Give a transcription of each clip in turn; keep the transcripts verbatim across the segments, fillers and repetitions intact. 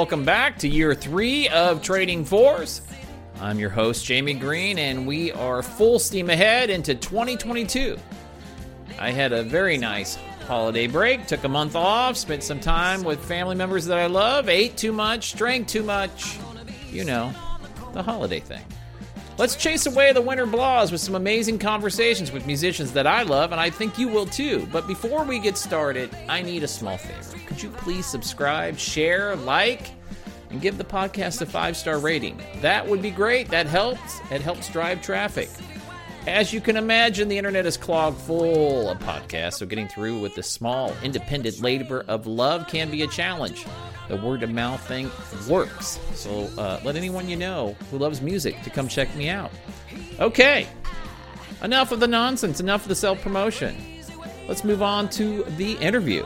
welcome back to year three of Trading Fours. I'm your host, Jamie Green, and we are full steam ahead into twenty twenty-two. I had a very nice holiday break, took a month off, spent some time with family members that I love, ate too much, drank too much, you know, the holiday thing. Let's chase away the winter blahs with some amazing conversations with musicians that I love, and I think you will too. But before we get started, I need a small favor. Could you please subscribe, share, like, and give the podcast a five-star rating? That would be great. That helps. It helps drive traffic. As you can imagine, the internet is clogged full of podcasts, so getting through with the small, independent labor of love can be a challenge. The word-of-mouth thing works, so uh, let anyone you know who loves music to come check me out. Okay, enough of the nonsense, enough of the self-promotion. Let's move on to the interview.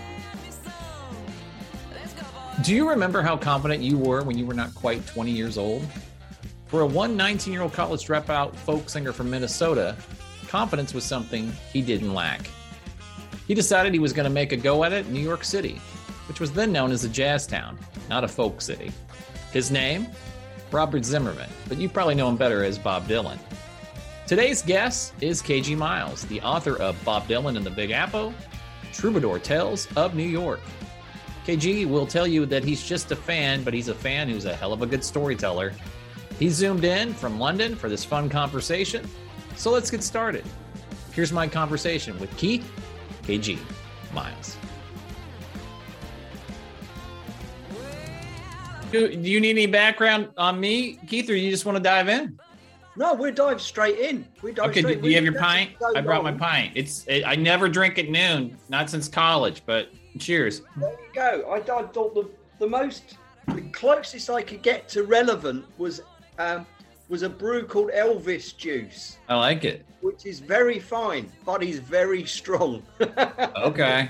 Do you remember how confident you were when you were not quite twenty years old? For a one nineteen-year-old college dropout folk singer from Minnesota, confidence was something he didn't lack. He decided he was going to make a go at it in New York City, which was then known as a jazz town, not a folk city. His name? Robert Zimmerman, but you probably know him better as Bob Dylan. Today's guest is K G Miles, the author of Bob Dylan and the Big Apple, Troubadour Tales of New York. K G will tell you that he's just a fan, but he's a fan who's a hell of a good storyteller. He zoomed in from London for this fun conversation, so let's get started. Here's my conversation with Keith K G Miles. Do, do you need any background on me, Keith, or you just want to dive in? No, we'll dive straight in. We dive okay, straight do you have in. your pint? I brought my pint. It's it, I never drink at noon, not since college, but cheers. There you go. I, I thought the, the most, the closest I could get to relevant was um, was a brew called Elvis Juice. I like it. Which is very fine, but is very strong. Okay.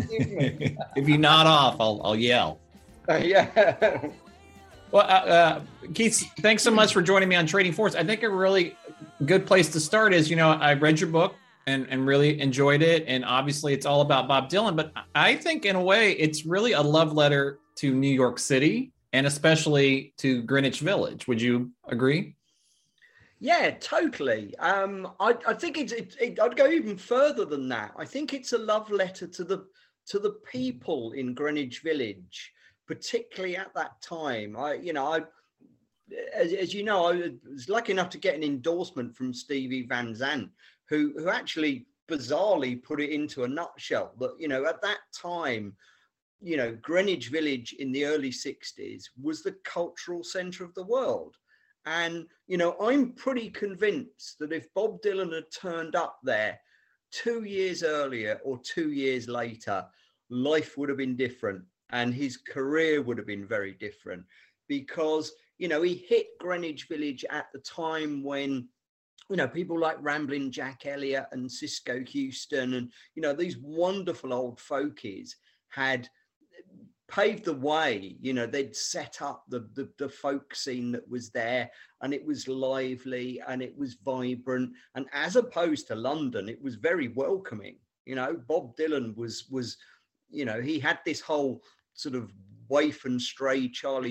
If you nod off, I'll I'll yell. Uh, yeah. Well, uh, uh, Keith, thanks so much for joining me on Trading Fours. I think a really good place to start is, you know, I read your book and, and really enjoyed it. And obviously it's all about Bob Dylan, but I think in a way it's really a love letter to New York City and especially to Greenwich Village. Would you agree? Yeah, totally. Um, I, I think it's, it, it, I'd go even further than that. I think it's a love letter to the to the people in Greenwich Village, particularly at that time. I, you know, I, as, as you know, I was lucky enough to get an endorsement from Stevie Van Zandt, who, who actually bizarrely put it into a nutshell. That, you know, at that time, you know, Greenwich Village in the early sixties was the cultural center of the world. And, you know, I'm pretty convinced that if Bob Dylan had turned up there two years earlier or two years later, life would have been different. And his career would have been very different because, you know, he hit Greenwich Village at the time when, you know, people like Ramblin' Jack Elliott and Cisco Houston and, you know, these wonderful old folkies had paved the way. You know, they'd set up the, the, the folk scene that was there, and it was lively and it was vibrant. And as opposed to London, it was very welcoming. You know, Bob Dylan was, was, you know, he had this whole sort of waif and stray Charlie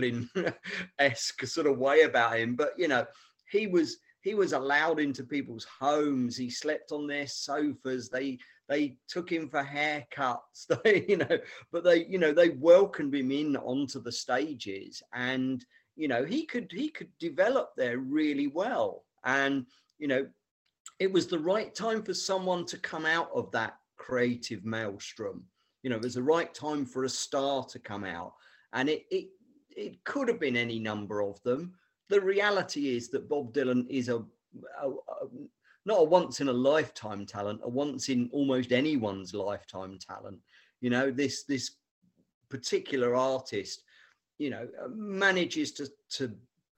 Chaplin-esque sort of way about him. But, you know, he was he was allowed into people's homes. He slept on their sofas. They they took him for haircuts. They, you know, but they, you know, they welcomed him in onto the stages. And, you know, he could he could develop there really well. And, you know, it was the right time for someone to come out of that creative maelstrom. You know, it was the right time for a star to come out, and it it it could have been any number of them. The reality is that Bob Dylan is a, a, a not a once in a lifetime talent, a once in almost anyone's lifetime talent. You know, this this particular artist, you know, manages to to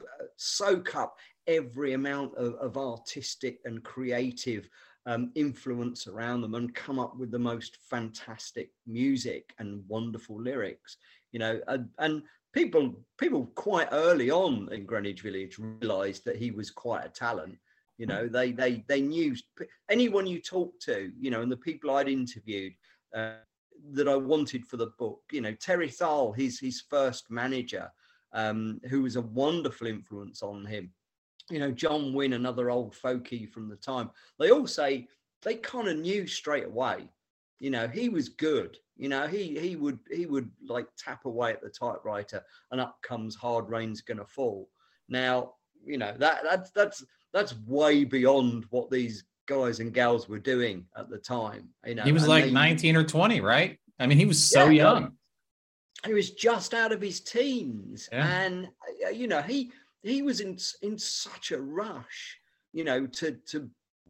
soak up every amount of, of artistic and creative um, influence around them and come up with the most fantastic music and wonderful lyrics, you know, and, and people, people quite early on in Greenwich Village realized that he was quite a talent. You know, they, they, they knew anyone you talk to, you know, and the people I'd interviewed, uh, that I wanted for the book. You know, Terry Thal, his his first manager, um, who was a wonderful influence on him. You know, John Wynne, another old folkie from the time. They all say they kind of knew straight away. You know, he was good. You know, he he would he would like tap away at the typewriter, and up comes Hard Rain's Gonna Fall. Now, you know, that that's that's that's way beyond what these guys and gals were doing at the time. You know, he was like they, nineteen or twenty, right? I mean, he was so yeah, young. He was just out of his teens, yeah. and you know, he he was in in such a rush, you know, to to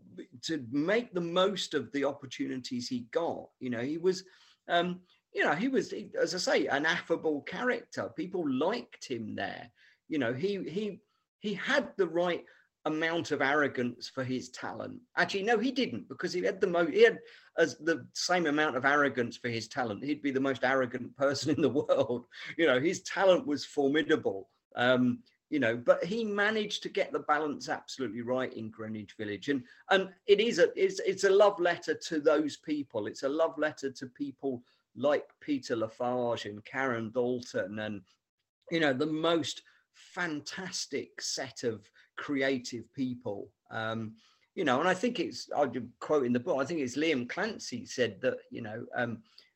to make the most of the opportunities he got. You know, he was, um, you know, he was, as I say, an affable character. People liked him there. You know, he he he had the right amount of arrogance for his talent. Actually, no, he didn't, because he had the most, he had as the same amount of arrogance for his talent. He'd be the most arrogant person in the world. You know, his talent was formidable. Um, you know, but he managed to get the balance absolutely right in Greenwich Village. And and it is a it's it's a love letter to those people. It's a love letter to people like Peter Lafarge and Karen Dalton, and, you know, the most fantastic set of creative people. Um, you know, and I think it's, I'll quote in the book, I think it's Liam Clancy said that, you know, um,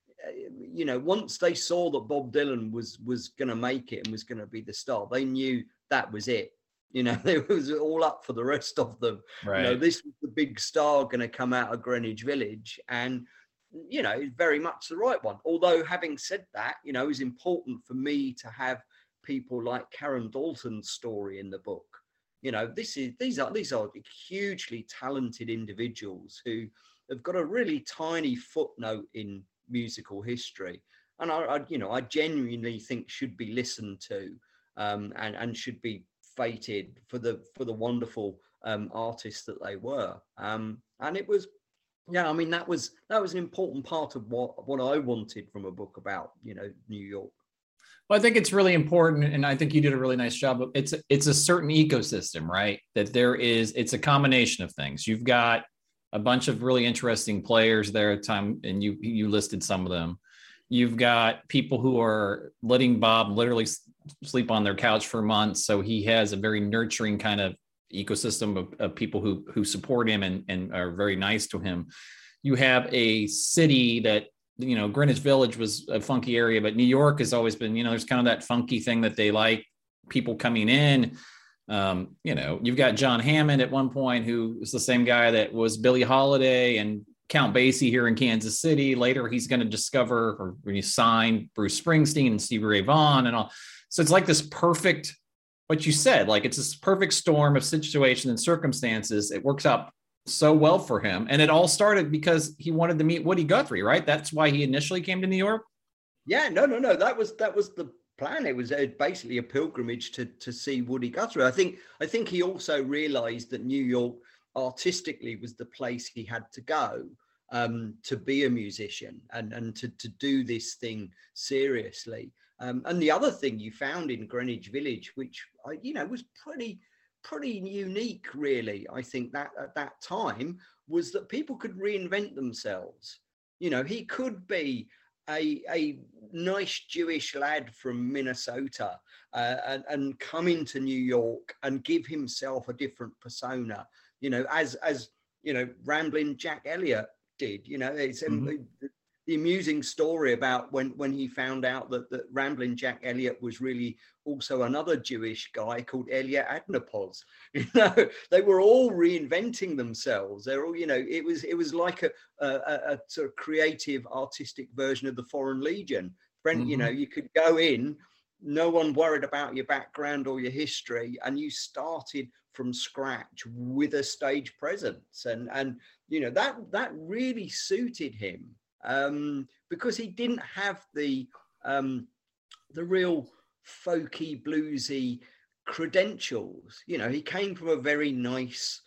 you know, once they saw that Bob Dylan was was going to make it and was going to be the star, they knew that was it. You know, it was all up for the rest of them. Right. You know, this was the big star going to come out of Greenwich Village, and, you know, very much the right one. Although, having said that, you know, it was important for me to have people like Karen Dalton's story in the book. You know, this is these are these are hugely talented individuals who have got a really tiny footnote in musical history, and I, I you know, I genuinely think should be listened to, um, and and should be feted for the for the wonderful um, artists that they were. Um, and it was, yeah, I mean, that was that was an important part of what what I wanted from a book about, you know, New York. Well, I think it's really important, and I think you did a really nice job. It's it's a certain ecosystem, right? That there is, it's a combination of things. You've got a bunch of really interesting players there at the time, and you you listed some of them. You've got people who are letting Bob literally sleep on their couch for months, so he has a very nurturing kind of ecosystem of, of people who who support him and and are very nice to him. You have a city that, you know, Greenwich Village was a funky area, but New York has always been, you know, there's kind of that funky thing that they like, people coming in. Um, you know, you've got John Hammond at one point, who was the same guy that was Billie Holiday and Count Basie here in Kansas City. Later, he's going to discover, or when he signed Bruce Springsteen and Stevie Ray Vaughan and all. So it's like this perfect, what you said, like it's this perfect storm of situation and circumstances. It works out so well for him. And it all started because he wanted to meet Woody Guthrie, right? That's why he initially came to New York. Yeah, no, no, no. That was that was the plan. It was a, basically a pilgrimage to to see Woody Guthrie. I think I think he also realized that New York artistically was the place he had to go um, to be a musician and and to to do this thing seriously. Um, and the other thing you found in Greenwich Village, which I, you know, was pretty. pretty unique, really, I think, that at that time, was that people could reinvent themselves. You know, he could be a, a nice Jewish lad from Minnesota uh, and, and come into New York and give himself a different persona, you know, as, as you know, Ramblin' Jack Elliott did. You know, it's mm-hmm. um, the amusing story about when, when he found out that, that Ramblin' Jack Elliott was really also another Jewish guy called Elia Adnapos. You know, they were all reinventing themselves. They're all, you know, it was it was like a, a, a sort of creative, artistic version of the Foreign Legion. Brent, mm-hmm. you know, you could go in, no one worried about your background or your history, and you started from scratch with a stage presence. And and you know, that that really suited him. Um, because he didn't have the um, the real folky, bluesy credentials. You know, he came from a very nice,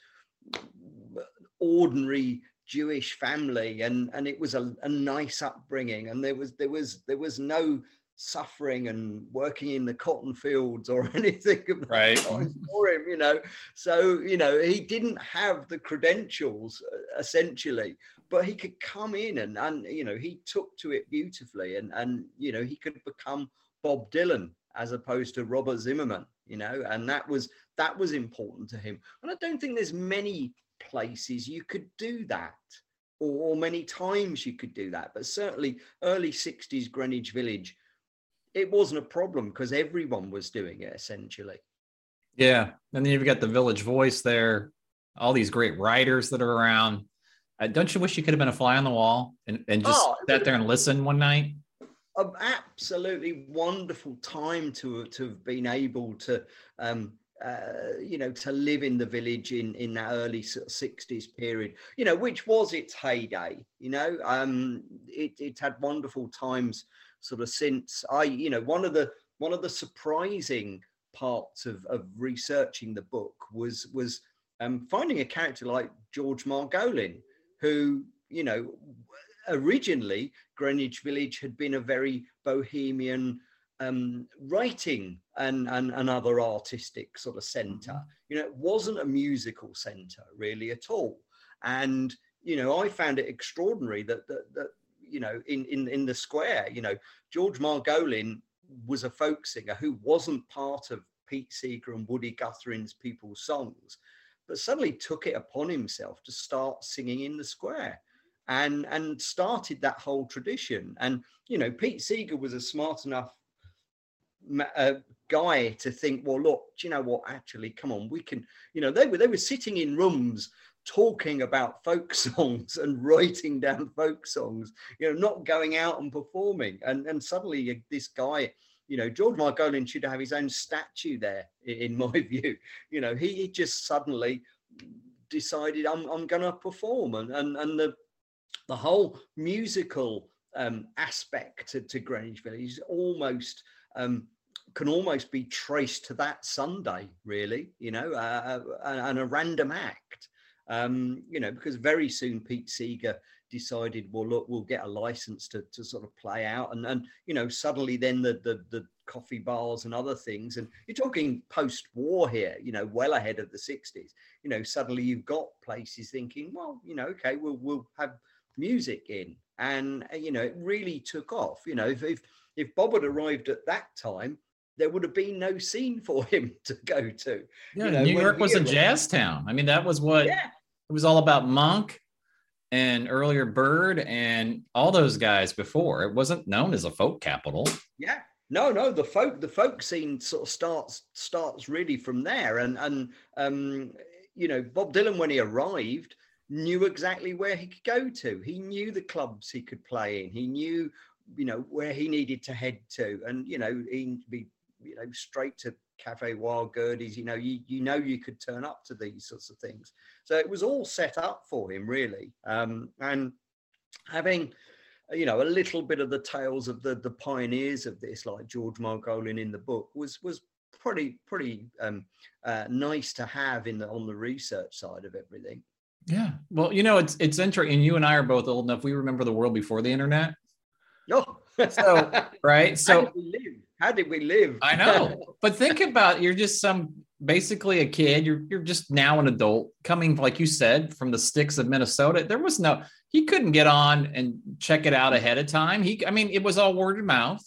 ordinary Jewish family, and and it was a, a nice upbringing, and there was there was there was no suffering and working in the cotton fields or anything of that right kind for him, you know. So, you know, he didn't have the credentials essentially, but he could come in and, and you know, he took to it beautifully, and, and, you know, he could become Bob Dylan as opposed to Robert Zimmerman, you know, and that was, that was important to him. And I don't think there's many places you could do that, or, or many times you could do that, but certainly early sixties Greenwich Village, it wasn't a problem because everyone was doing it essentially. Yeah. And then you've got the Village Voice there, all these great writers that are around. Uh, don't you wish you could have been a fly on the wall and, and just Oh, sat there and listen one night? An absolutely wonderful time to, to have been able to, um, uh, you know, to live in the village in, in that early sort of sixties period, you know, which was its heyday, you know, um, it, it had wonderful times sort of since. I, you know, one of the, one of the surprising parts of, of researching the book was, was um, finding a character like George Margolin, who, you know, originally Greenwich Village had been a very bohemian um, writing and, and, and other artistic sort of center. Mm-hmm. You know, it wasn't a musical center really at all. And, you know, I found it extraordinary that, that, that you know, in, in, in the square, you know, George Margolin was a folk singer who wasn't part of Pete Seeger and Woody Guthrie's People's Songs, but suddenly took it upon himself to start singing in the square. And, and started that whole tradition. And, you know, Pete Seeger was a smart enough uh, guy to think, well, look, do you know what, actually, come on, we can, you know, they were, they were sitting in rooms talking about folk songs and writing down folk songs, you know, not going out and performing. And, and suddenly this guy, you know, George Margolin should have his own statue there, in my view. You know, he, he just suddenly decided, I'm, I'm going to perform. And, and, and the, The whole musical um, aspect to, to Greenwich Village is almost um, can almost be traced to that Sunday, really, you know, uh, and a random act, um, you know, because very soon Pete Seeger decided, well, look, we'll get a license to, to sort of play out, and and you know, suddenly then the the the coffee bars and other things, and you're talking post-war here, you know, well ahead of the sixties, you know, suddenly you've got places thinking, well, you know, okay, we'll we'll have music in, and you know, it really took off. You know, if if, if Bob had arrived at that time, there would have been no scene for him to go to. Yeah, you know, New York was a arrived, jazz town. I mean, that was what yeah. It was all about. Monk and earlier Bird and all those guys before. It wasn't known as a folk capital. Yeah. No, no, the folk the folk scene sort of starts starts really from there. And and um, you know, Bob Dylan, when he arrived, knew exactly where he could go to. He knew the clubs he could play in. He knew, you know, where he needed to head to. And, you know, he'd be, you know, straight to Cafe Wild Gerties. You know, you, you know, you could turn up to these sorts of things. So it was all set up for him, really. Um, and having, you know, a little bit of the tales of the, the pioneers of this, like George Margolin in the book, was, was pretty, pretty um, uh, nice to have in the, on the research side of everything. Yeah. Well, you know, it's it's interesting. You and I are both old enough. We remember the world before the internet. No. So, right. So how did we live? How did we live? I know. But think about, you're just some basically a kid. You're you're just now an adult coming, like you said, from the sticks of Minnesota. There was no, he couldn't get on and check it out ahead of time. He, I mean, it was all word of mouth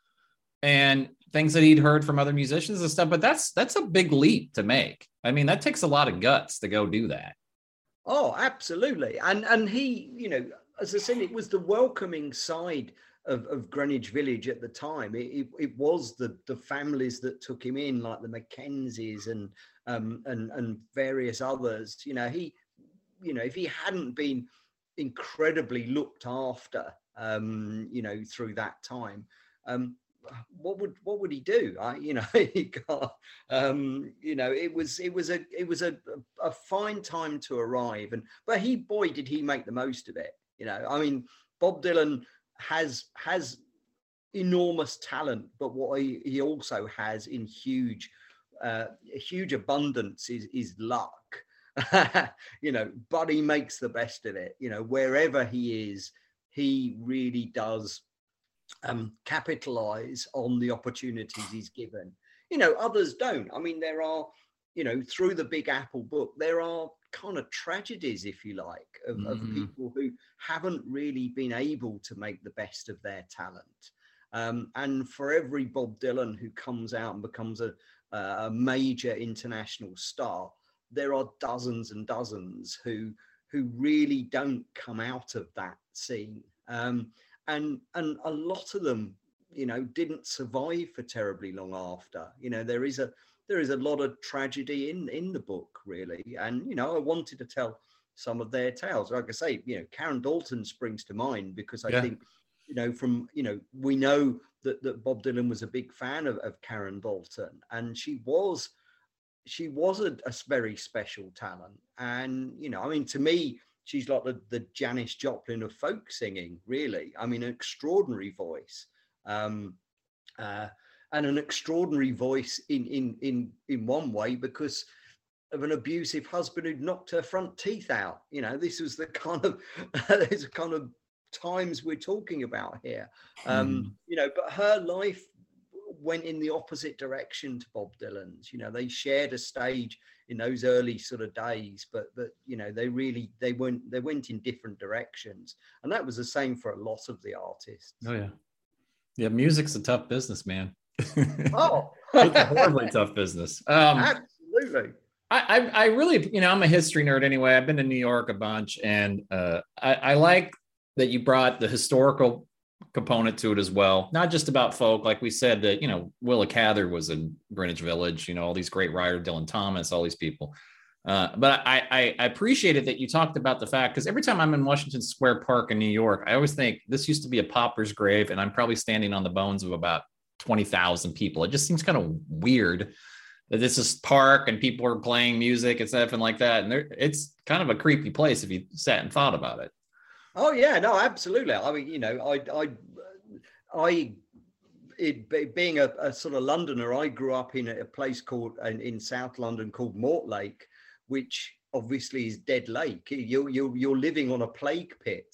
and things that he'd heard from other musicians and stuff. But that's that's a big leap to make. I mean, that takes a lot of guts to go do that. Oh, absolutely. And and he, you know, as I said, it was the welcoming side of, of Greenwich Village at the time. It, it, it was the the families that took him in, like the Mackenzies and um and and various others. You know, he, you know, if he hadn't been incredibly looked after, um, you know, through that time, um, what would what would he do? I, you know, he got, um, you know, it was it was a it was a a fine time to arrive, and but he, boy, did he make the most of it. You know, I mean, Bob Dylan has has enormous talent, but what he, he also has in huge uh, huge abundance is is luck. You know, but he makes the best of it. You know, wherever he is, he really does um capitalize on the opportunities he's given. You know, others don't. I mean, there are, you know, through the Big Apple book, there are kind of tragedies, if you like, of, Mm-hmm. of people who haven't really been able to make the best of their talent. Um, and for every Bob Dylan who comes out and becomes a, a major international star, there are dozens and dozens who who really don't come out of that scene. Um, and and a lot of them, you know, didn't survive for terribly long after. You know, there is a there is a lot of tragedy in in the book, really. And you know, I wanted to tell some of their tales. Like I say, you know, Karen Dalton springs to mind because I Yeah. think, you know, from, you know, we know that, that Bob Dylan was a big fan of, of Karen Dalton, and she was she was a, a very special talent. And, you know, I mean, to me, she's like the, the Janis Joplin of folk singing, really. I mean, an extraordinary voice. Um, uh, and an extraordinary voice in, in, in, in one way because of an abusive husband who'd knocked her front teeth out. You know, this was the kind of, there's a kind of times we're talking about here. Um, Mm-hmm. You know, but her life went in the opposite direction to Bob Dylan's. You know, they shared a stage in those early sort of days, but but you know, they really they went they went in different directions, and that was the same for a lot of the artists. Oh yeah, yeah. Music's a tough business, man. Oh, It's a horribly tough business. Um, absolutely. I, I, I really, you know, I'm a history nerd anyway. I've been to New York a bunch, and uh, I, I like that you brought the historical component to it as well. Not just about folk, like we said that, you know, Willa Cather was in Greenwich Village. You know, all these great writers, Dylan Thomas, all these people. Uh, but I, I, I appreciated that you talked about the fact, because every time I'm in Washington Square Park in New York, I always think this used to be a pauper's grave, and I'm probably standing on the bones of about twenty thousand people. It just seems kind of weird that this is park and people are playing music and stuff and like that. And there, it's kind of a creepy place if you sat and thought about it. Oh yeah, no, absolutely. I mean, you know, I, I, I, it, being a, a sort of Londoner, I grew up in a place called in, in South London called Mortlake, which obviously is Dead Lake. You you you're living on a plague pit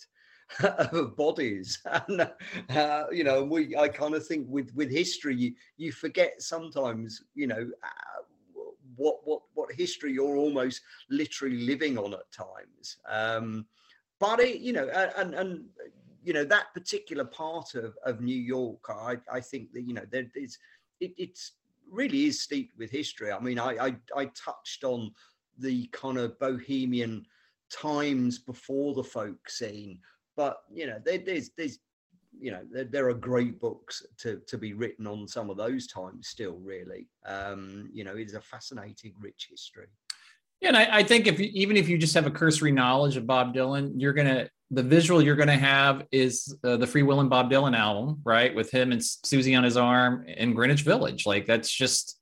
of bodies, and uh, you know, we I kind of think with with history, you you forget sometimes, you know. Uh, what what what history you're almost literally living on at times. Um, But it, you know, and and you know, that particular part of, of New York, I, I think that, you know, there is it it's really is steeped with history. I mean, I, I I touched on the kind of bohemian times before the folk scene, but you know, there, there's there's you know, there, there are great books to to be written on some of those times still. Really, um, you know, it's a fascinating, rich history. Yeah, and I, I think if you, even if you just have a cursory knowledge of Bob Dylan, you're gonna the visual you're gonna have is uh, the Free Willin' Bob Dylan album, right, with him and Susie on his arm in Greenwich Village. Like that's just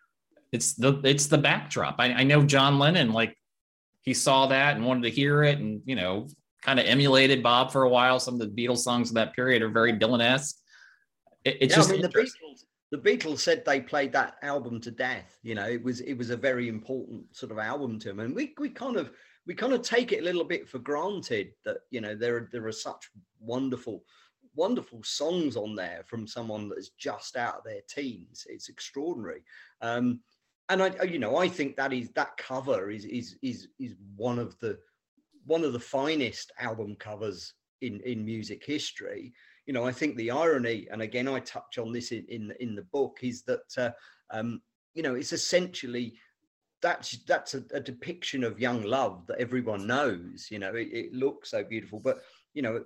it's the it's the backdrop. I, I know John Lennon, like he saw that and wanted to hear it, and you know, kind of emulated Bob for a while. Some of the Beatles songs of that period are very Dylan-esque. It, it's yeah, just I mean, the Beatles. The Beatles said they played that album to death. You know, it was it was a very important sort of album to them, and we we kind of we kind of take it a little bit for granted that, you know, there there are such wonderful wonderful songs on there from someone that's just out of their teens. It's extraordinary, um, and I you know I think that is that cover is is is is one of the one of the finest album covers in in music history. You know, I think the irony, and again, I touch on this in in, in the book, is that uh, um, you know, it's essentially that's that's a, a depiction of young love that everyone knows. You know, it, it looks so beautiful, but you know,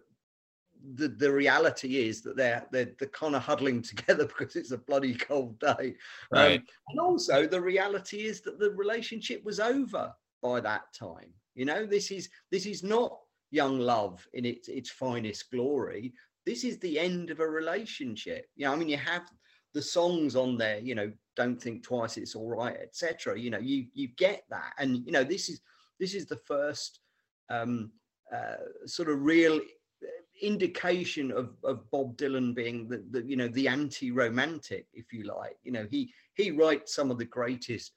the the reality is that they're they're, they're kind of huddling together because it's a bloody cold day. right. Um, and also, the reality is that the relationship was over by that time. You know, this is this is not young love in its its finest glory. This is the end of a relationship. You know, I mean, you have the songs on there, you know, Don't Think Twice, It's All Right, et cetera. You know, you you get that. And, you know, this is this is the first um, uh, sort of real indication of, of Bob Dylan being the, the, you know, the anti-romantic, if you like. You know, he he writes some of the greatest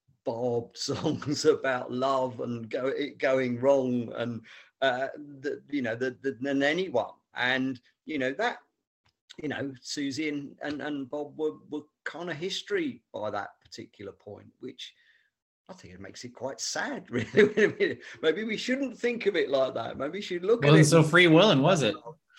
Bob songs about love and go, it going wrong and, uh, the, you know, the, the, than anyone. And, you know, that, you know, Susie and, and, and Bob were, were kind of history by that particular point, which I think it makes it quite sad, really. Maybe we shouldn't think of it like that. Maybe we should look Wasn't at it. so free willing, was it?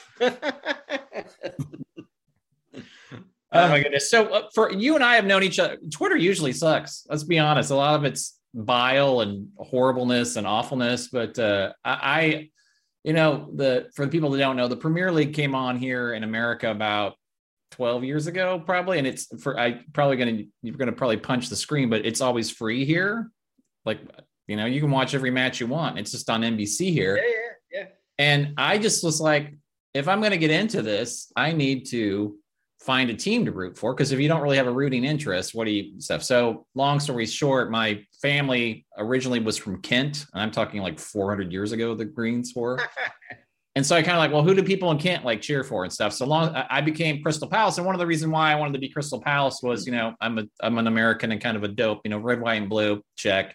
Oh my goodness. So uh, for you and I have known each other. Twitter usually sucks. Let's be honest. A lot of it's bile and horribleness and awfulness. But uh, I, I, you know, the for the people that don't know, the Premier League came on here in America about twelve years ago, probably. And it's for I probably gonna you're gonna probably punch the screen, but it's always free here. Like, you know, you can watch every match you want. It's just on N B C here. Yeah, yeah, yeah. And I just was like, if I'm gonna get into this, I need to find a team to root for, because if you don't really have a rooting interest, what do you stuff? So long story short, my family originally was from Kent, and I'm talking like four hundred years ago, the Greens were. And so I kind of like, well, who do people in Kent like cheer for and stuff? So long, I became Crystal Palace. And one of the reasons why I wanted to be Crystal Palace was, you know, I'm a, I'm an American and kind of a dope, you know, red, white, and blue, check.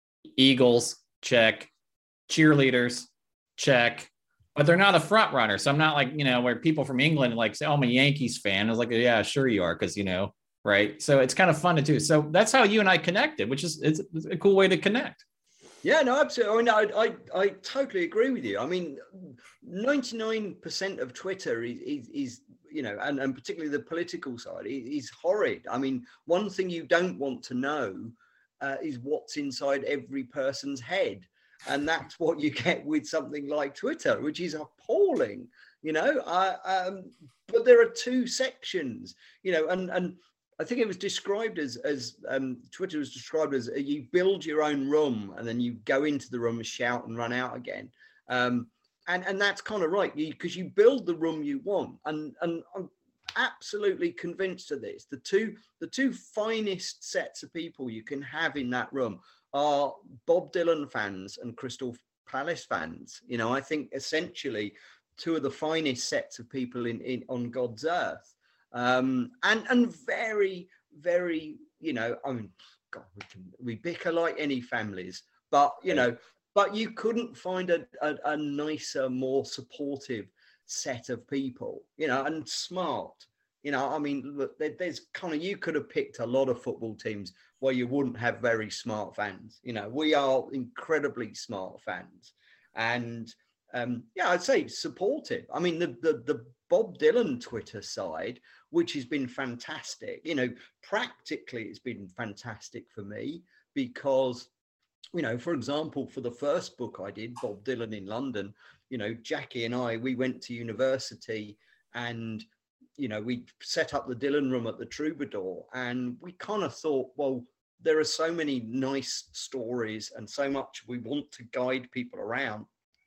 Eagles, check. Cheerleaders, check. But they're not a front runner. So I'm not like, you know, where people from England like say, oh, I'm a Yankees fan. I was like, yeah, sure you are. Cause you know, right. So it's kind of fun to do. So that's how you and I connected, which is it's, it's a cool way to connect. Yeah, no, absolutely. I mean, I, I, I totally agree with you. I mean, ninety-nine percent of Twitter is, is, is you know, and, and particularly the political side is horrid. I mean, one thing you don't want to know uh, is what's inside every person's head. And that's what you get with something like Twitter, which is appalling, you know. Uh, um, but there are two sections, you know, and and I think it was described as as um, Twitter was described as uh, you build your own room and then you go into the room and shout and run out again. Um, and and that's kind of right, because you, you build the room you want. And and I'm absolutely convinced of this. The two the two finest sets of people you can have in that room are Bob Dylan fans and Crystal Palace fans. You know, I think essentially two of the finest sets of people in, in on God's earth. Um, and and very, very, you know, I mean, God, we can we bicker like any families, but you know, but you couldn't find a, a, a nicer, more supportive set of people, you know, and smart. You know, I mean, look, there, there's kind of, you could have picked a lot of football teams where you wouldn't have very smart fans. You know, we are incredibly smart fans. And um, yeah, I'd say supportive. I mean, the, the, the Bob Dylan Twitter side, which has been fantastic, you know, practically it's been fantastic for me because, you know, for example, for the first book I did, Bob Dylan in London, you know, Jackie and I, we went to university and, you know, we set up the Dylan room at the Troubadour, and we kind of thought, well, there are so many nice stories and so much we want to guide people around.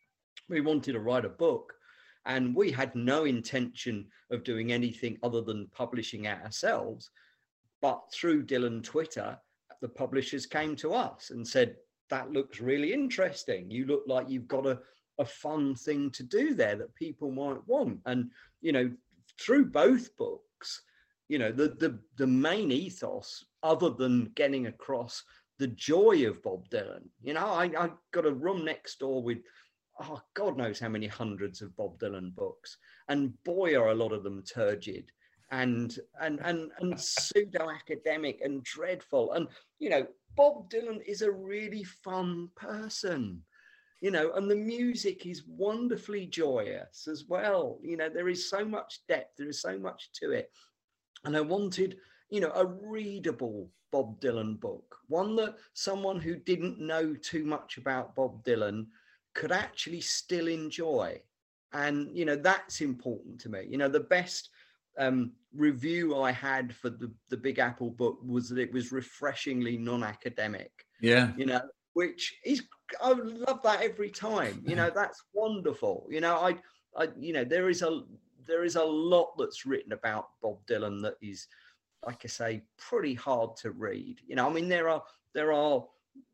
We wanted to write a book, and we had no intention of doing anything other than publishing it ourselves. But through Dylan Twitter, the publishers came to us and said, that looks really interesting. You look like you've got a, a fun thing to do there that people might want. And, you know, through both books, you know, the, the, the main ethos, other than getting across the joy of Bob Dylan, you know, I, I got a room next door with, oh, God knows how many hundreds of Bob Dylan books. And boy, are a lot of them turgid and, and, and, and pseudo-academic and dreadful. And, you know, Bob Dylan is a really fun person. You know, and the music is wonderfully joyous as well. You know, there is so much depth, there is so much to it. And I wanted, you know, a readable Bob Dylan book, one that someone who didn't know too much about Bob Dylan could actually still enjoy. And, you know, that's important to me. You know, the best um, review I had for the, the Big Apple book was that it was refreshingly non-academic. Yeah. You know, which is, I love that every time. You know, that's wonderful. You know, I, I, you know, there is a, there is a lot that's written about Bob Dylan that is, like I say, pretty hard to read. You know, I mean, there are, there are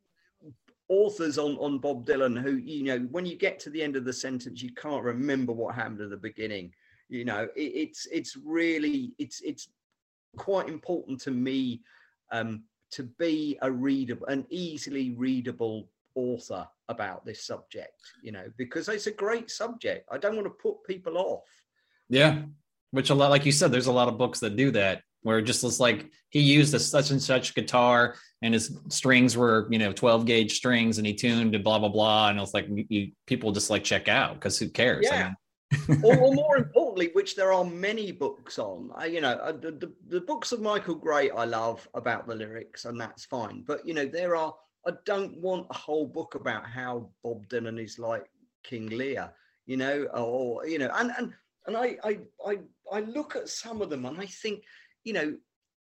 authors on, on Bob Dylan who, you know, when you get to the end of the sentence, you can't remember what happened at the beginning. You know, it, it's, it's really, it's, it's quite important to me, um, to be a readable, an easily readable author about this subject, you know, because it's a great subject. I don't want to put people off. Yeah. Which a lot, like you said, there's a lot of books that do that. where it just looks like he used a such and such guitar and his strings were, you know, twelve gauge strings and he tuned to blah, blah, blah. And it was like, you, people just like check out because who cares? Yeah. I mean, or, or more importantly, which there are many books on. I, you know, uh, the, the, the books of Michael Gray I love about the lyrics, and that's fine. But, you know, there are, I don't want a whole book about how Bob Dylan is like King Lear, you know, or, you know, and, and, and I, I, I, I look at some of them and I think, you know,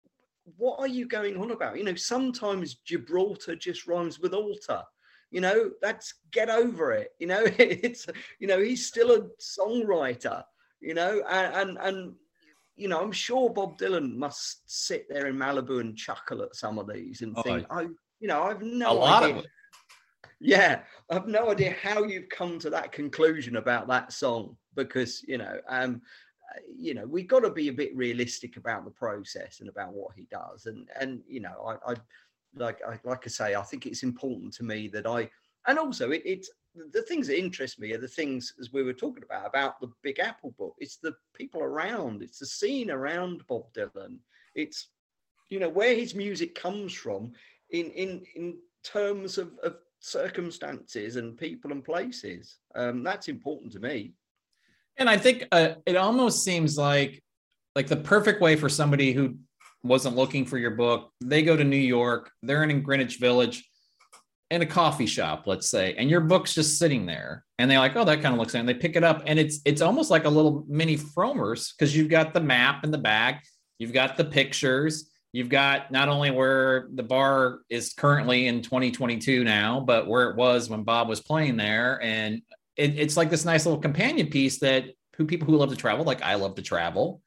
what are you going on about? You know, sometimes Gibraltar just rhymes with altar. You know, that's get over it. You know, it's, you know, he's still a songwriter, you know, and, and, and, you know, I'm sure Bob Dylan must sit there in Malibu and chuckle at some of these and oh, think, oh, you know, I've a no lot idea. of it. Yeah, I've no idea how you've come to that conclusion about that song because, you know, um, you know, we've got to be a bit realistic about the process and about what he does. And, and, you know, I, I like, I, like I say, I think it's important to me that I, and also it, it's the things that interest me are the things, as we were talking about, about the Big Apple book. It's the people around, it's the scene around Bob Dylan. It's, you know, where his music comes from in, in, in terms of, of circumstances and people and places. Um, that's important to me. And I think uh, it almost seems like like the perfect way for somebody who wasn't looking for your book. They go to New York, they're in Greenwich Village in a coffee shop, let's say, and your book's just sitting there. And they're like, oh, that kind of looks like, and they pick it up. And it's it's almost like a little mini Frommer's because you've got the map in the back, you've got the pictures, you've got not only where the bar is currently in twenty twenty-two now, but where it was when Bob was playing there. And it, it's like this nice little companion piece that who people who love to travel, like I love to travel.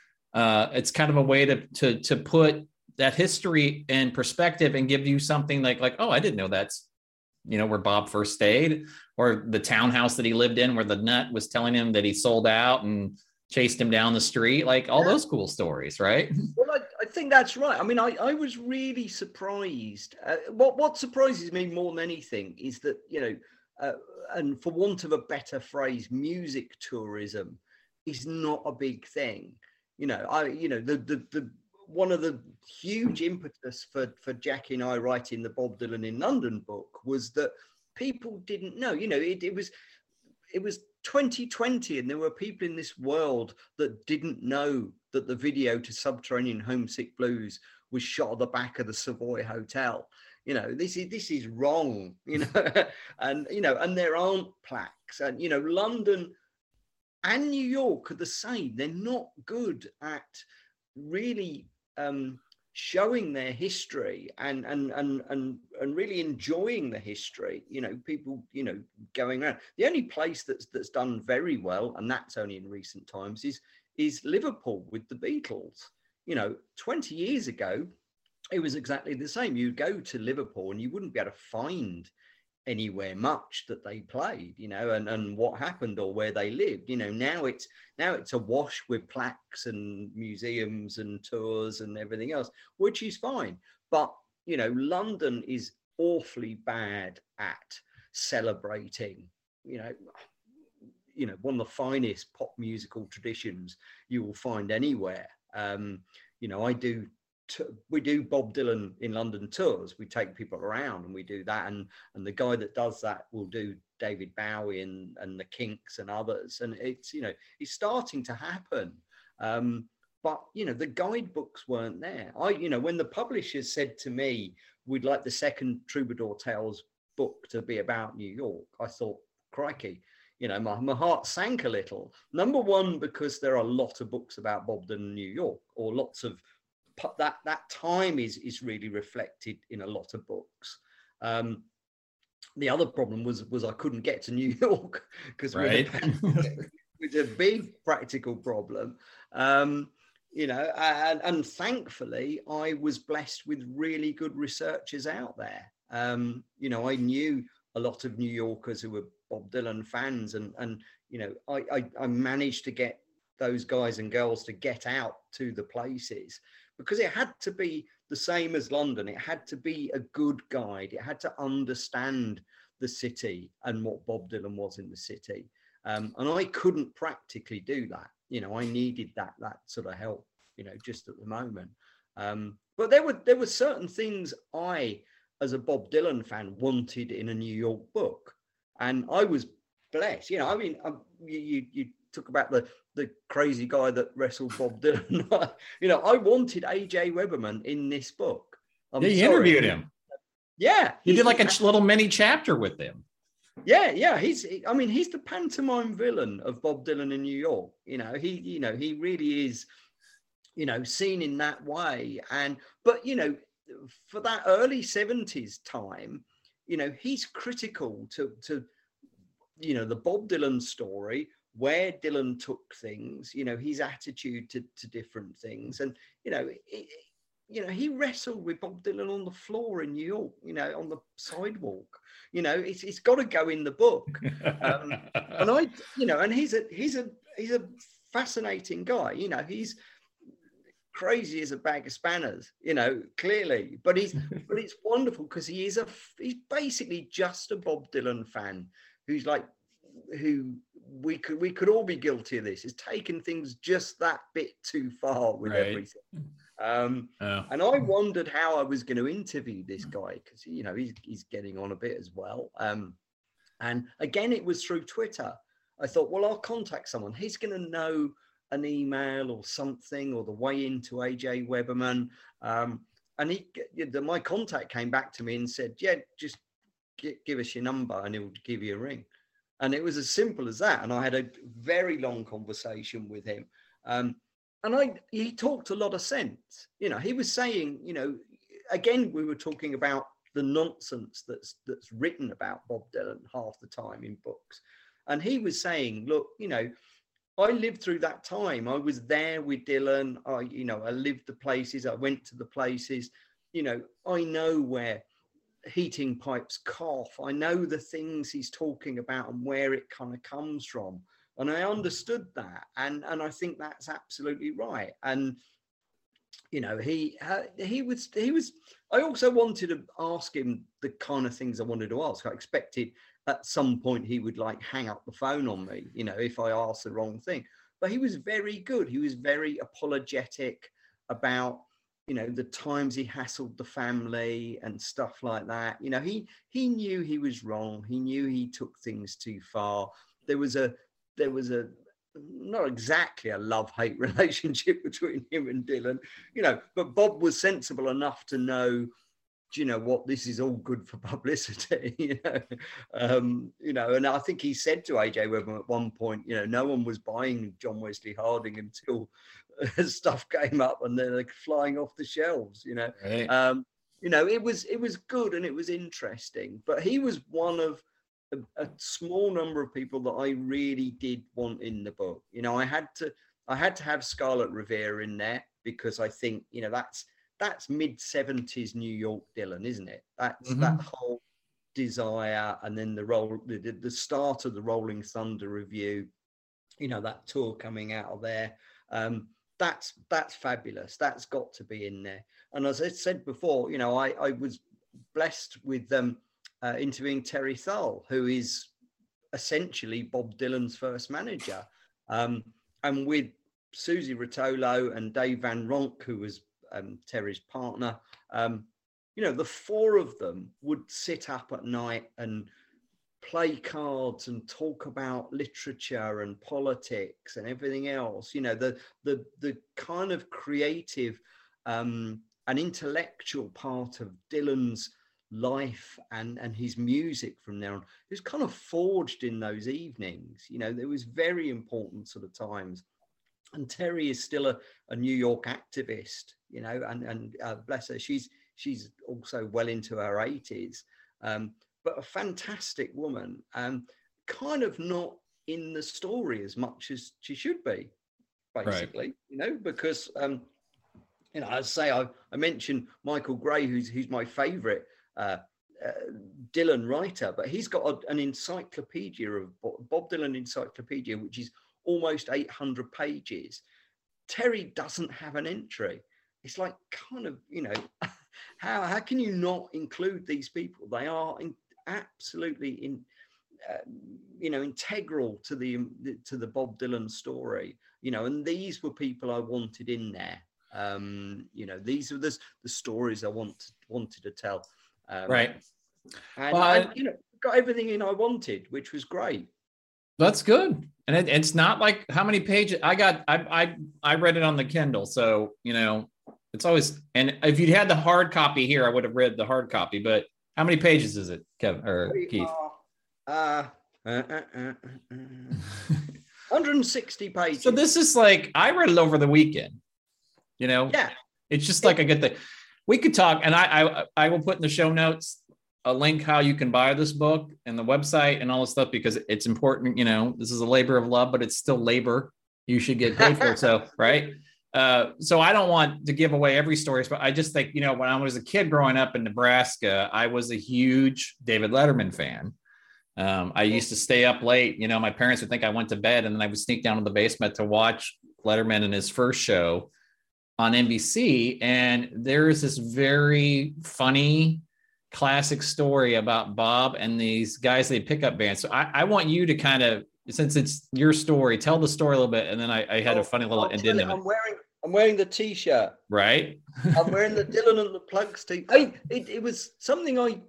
Uh, it's kind of a way to to to put that history in perspective and give you something like like oh, I didn't know that's, you know, where Bob first stayed, or the townhouse that he lived in where the nut was telling him that he sold out and chased him down the street, like all Yeah. those cool stories, right? Well, I, I think that's right. I mean, I, I was really surprised. Uh, what what surprises me more than anything is that, you know, uh, and for want of a better phrase, music tourism is not a big thing. You know, I you know the the the one of the huge impetus for for Jackie and I writing the Bob Dylan in London book was that people didn't know. You know, it, it was it was twenty twenty and there were people in this world that didn't know that the video to Subterranean Homesick Blues was shot at the back of the Savoy Hotel. You know, this is this is wrong, you know, and you know, and there aren't plaques. And you know, London and New York are the same. They're not good at really um showing their history and and and and and really enjoying the history. You know, people, you know, going around. The only place that's that's done very well, and that's only in recent times, is is Liverpool with the Beatles. You know, twenty years ago, it was exactly the same. You'd go to Liverpool and you wouldn't be able to find anywhere much that they played, you know, and, and what happened or where they lived. You know, now it's now it's awash with plaques and museums and tours and everything else, which is fine. But, you know, London is awfully bad at celebrating, you know, you know, one of the finest pop musical traditions you will find anywhere. Um, you know, I do we do Bob Dylan in London tours. We take people around and we do that. And, and the guy that does that will do David Bowie and, and the Kinks and others. And it's, you know, it's starting to happen. Um, but, you know, the guidebooks weren't there. I, you know, when the publishers said to me, we'd like the second Troubadour Tales book to be about New York, I thought, crikey, you know, my, my heart sank a little. Number one, because there are a lot of books about Bob Dylan in New York, or lots of that that time is is really reflected in a lot of books. Um, the other problem was was I couldn't get to New York because right. it was a big practical problem. Um, you know, and, and thankfully I was blessed with really good researchers out there. Um, you know, I knew a lot of New Yorkers who were Bob Dylan fans, and and you know, I I, I managed to get those guys and girls to get out to the places, because it had to be the same as London. It had to be a good guide. It had to understand the city and what Bob Dylan was in the city. Um, and I couldn't practically do that. You know, I needed that, that sort of help, you know, just at the moment. Um, but there were there were certain things I, as a Bob Dylan fan, wanted in a New York book, and I was blessed. You know, I mean, I, you, you you talk about the the crazy guy that wrestled Bob Dylan. You know, I wanted A J Weberman in this book. I'm yeah, you sorry. interviewed him. Yeah, you did like a he, little mini chapter with him. Yeah, yeah, he's. I mean, he's the pantomime villain of Bob Dylan in New York. You know, he, you know, he really is, you know, seen in that way. And but you know, for that early seventies time, you know, he's critical to to, you know, the Bob Dylan story, where Dylan took things. You know, his attitude to to different things, and you know. It, You know, he wrestled with Bob Dylan on the floor in New York, you know, on the sidewalk. You know, it's it's got to go in the book. Um, and I, you know, and he's a he's a he's a fascinating guy. You know, he's crazy as a bag of spanners. You know, clearly, but he's but it's wonderful because he is a he's basically just a Bob Dylan fan who's like who we could we could all be guilty of this. Is taking things just that bit too far with right. everything. Um, oh. And I wondered how I was going to interview this guy because, you know, he's, he's getting on a bit as well. Um, and again, it was through Twitter. I thought, well, I'll contact someone. He's going to know an email or something or the way into A J Weberman. Um, and he, my contact came back to me and said, yeah, just g- give us your number and he'll give you a ring. And it was as simple as that. And I had a very long conversation with him. Um, And I, he talked a lot of sense. You know, he was saying, you know, again, we were talking about the nonsense that's that's written about Bob Dylan half the time in books. And he was saying, look, you know, I lived through that time. I was there with Dylan. I, you know, I lived the places. I went to the places. You know, I know where heating pipes cough. I know the things he's talking about and where it kind of comes from. And I understood that, and and I think that's absolutely right. And you know, he uh, he was he was. I also wanted to ask him the kind of things I wanted to ask. I expected at some point he would like hang up the phone on me, you know, if I asked the wrong thing. But he was very good. He was very apologetic about, you know, the times he hassled the family and stuff like that. You know, he he knew he was wrong. He knew he took things too far. There was a There was a not exactly a love-hate relationship between him and Dylan, you know, but Bob was sensible enough to know, do you know what, this is all good for publicity, you know, um, you know, and I think he said to A J Weberman at one point, you know, no one was buying John Wesley Harding until stuff came up and they're like flying off the shelves, you know. Right. Um, you know, it was it was good and it was interesting, but he was one of A, a small number of people that I really did want in the book. You know, I had to, I had to have Scarlett Rivera in there because I think, you know, that's that's mid seventies New York Dylan, isn't it? That's mm-hmm. that whole desire, and then the role, the, the start of the Rolling Thunder Review. You know, that tour coming out of there. Um, that's that's fabulous. That's got to be in there. And as I said before, you know, I I was blessed with them. Um, Uh, interviewing Terry Thull, who is essentially Bob Dylan's first manager, um, and with Susie Rotolo and Dave Van Ronk, who was um, Terry's partner. Um, you know, the four of them would sit up at night and play cards and talk about literature and politics and everything else. You know, the the the kind of creative um, and intellectual part of Dylan's life and and his music from there on, it was kind of forged in those evenings. You know, there was very important sort of times, and Terry is still a, a New York activist, you know, and and uh, bless her, she's she's also well into her eighties, um but a fantastic woman, um kind of not in the story as much as she should be, basically. Right. You know, because um you know, I say I, I mentioned Michael Gray, who's who's my favorite Uh, uh, Dylan writer, but he's got a, an encyclopedia of Bob Dylan encyclopedia, which is almost eight hundred pages. Terry doesn't have an entry. It's like, kind of, you know, how how can you not include these people? They are in, absolutely in, uh, you know, integral to the to the Bob Dylan story. You know, and these were people I wanted in there. Um, you know, these are the, the stories I want wanted to tell. Um, right. And, well, and, you know, got everything in I wanted, which was great. That's good. And it, it's not like how many pages I got. I, I, I read it on the Kindle. So, you know, it's always, and if you had the hard copy here, I would have read the hard copy, but how many pages is it, Kevin or We Keith? Are, uh, uh, uh, uh, uh, one hundred sixty pages. So this is like, I read it over the weekend, you know? Yeah. It's just like I get the, we could talk, and I, I, I will put in the show notes a link how you can buy this book and the website and all this stuff, because it's important. You know, this is a labor of love, but it's still labor. You should get paid for it. So, right. Uh, so I don't want to give away every story, but I just think, you know, when I was a kid growing up in Nebraska, I was a huge David Letterman fan. Um, I used to stay up late. You know, my parents would think I went to bed, and then I would sneak down to the basement to watch Letterman in his first show on N B C. And there is this very funny classic story about Bob and these guys, they pick up bands. So I, I want you to kind of, since it's your story, tell the story a little bit. And then I, I had oh, a funny little addendum. I'm wearing, I'm wearing the t-shirt, right? I'm wearing the Dylan and the Plugs t. I, it, it was something I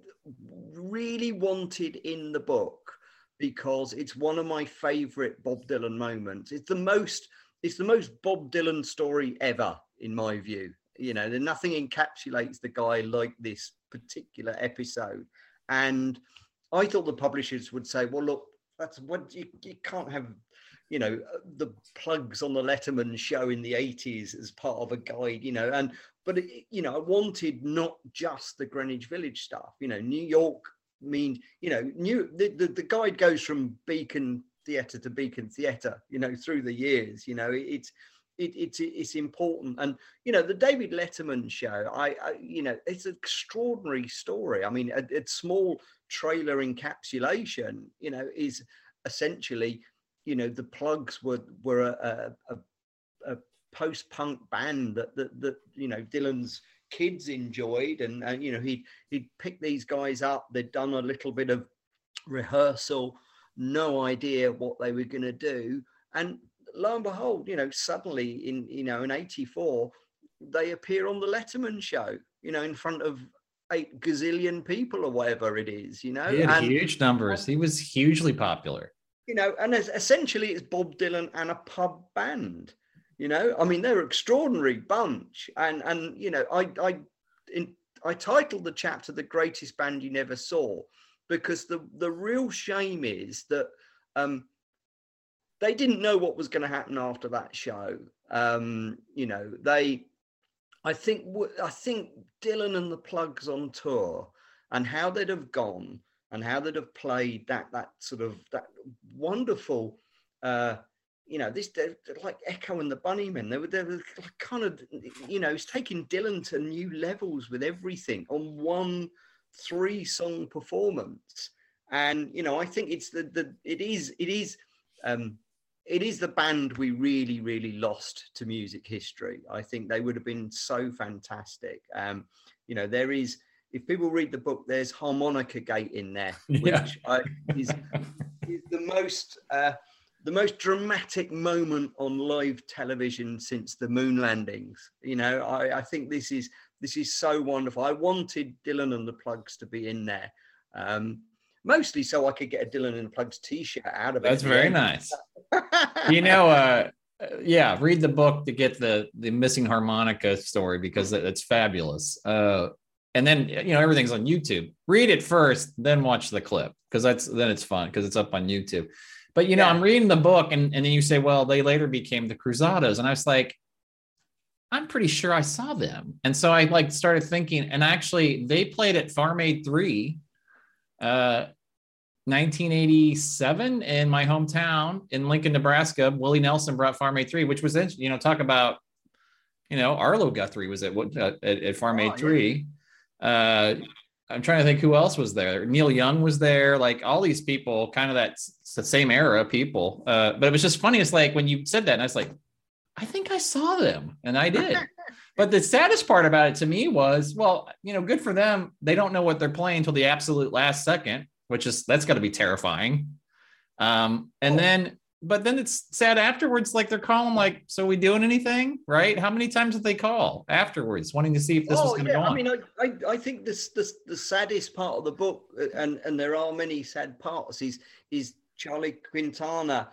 really wanted in the book because it's one of my favorite Bob Dylan moments. It's the most, it's the most Bob Dylan story ever, in my view. You know, nothing encapsulates the guy like this particular episode. And I thought the publishers would say, well, look, that's what you, you can't have, you know, the Plugs on the Letterman show in the eighties as part of a guide, you know, and, but, it, you know, I wanted not just the Greenwich Village stuff, you know, New York mean, you know, new, the, the, the guide goes from Beacon Theatre to Beacon Theatre, you know, through the years, you know, it, it's, It, it's it's important. And you know, the David Letterman show, I, I you know, it's an extraordinary story. I mean, a, a small trailer encapsulation, you know, is essentially, you know, the Plugs were were a, a, a post-punk band that, that that you know Dylan's kids enjoyed, and and you know he he'd picked these guys up. They'd done a little bit of rehearsal, no idea what they were going to do, and lo and behold, you know, suddenly in, you know, in eighty-four, they appear on the Letterman show, you know, in front of eight gazillion people or whatever it is, you know. He had and, huge numbers. He was hugely popular. You know, and essentially it's Bob Dylan and a pub band, you know. I mean, they're an extraordinary bunch. And, and you know, I, I, in, I titled the chapter The Greatest Band You Never Saw, because the, the real shame is that, um, they didn't know what was going to happen after that show. Um, you know, they, I think, I think Dylan and the Plugs on tour and how they'd have gone and how they'd have played that, that sort of, that wonderful, uh, you know, this, like Echo and the Bunnymen, they were, they were kind of, you know, it's taking Dylan to new levels with everything on one three song performance. And, you know, I think it's the, the, it is, it is, um, it is the band we really, really lost to music history. I think they would have been so fantastic. Um, you know, there is, if people read the book, there's Harmonica Gate in there, which yeah. I, is, is the most, uh, the most dramatic moment on live television since the moon landings. You know, I, I think this is, this is so wonderful. I wanted Dylan and the Plugs to be in there. Um, Mostly so I could get a Dylan and the Plugs t-shirt out of it. That's very nice. You know, uh, yeah, read the book to get the the missing harmonica story, because it's fabulous. Uh, and then, you know, everything's on YouTube. Read it first, then watch the clip, because that's then it's fun because it's up on YouTube. But, you know, yeah. I'm reading the book, and, and then you say, well, they later became the Cruzados. And I was like, I'm pretty sure I saw them. And so I like started thinking, and actually they played at Farm Aid three. Uh, nineteen eighty-seven in my hometown in Lincoln, Nebraska. Willie Nelson brought Farm Aid three, which was, you know, talk about, you know, Arlo Guthrie was at at, at Farm Aid oh, three. Yeah. Uh, I'm trying to think who else was there. Neil Young was there. Like all these people, kind of that the same era people. Uh, but it was just funny. It's like when you said that, and I was like, I think I saw them, and I did. But the saddest part about it to me was, well, you know, good for them. They don't know what they're playing until the absolute last second, which is, that's got to be terrifying. Um, and then but then it's sad afterwards. Like they're calling, like, so we doing anything, right? How many times did they call afterwards, wanting to see if this oh, was going to yeah. go on? I mean, I, I, I think this, this, the saddest part of the book, and, and there are many sad parts, is, is Charlie Quintana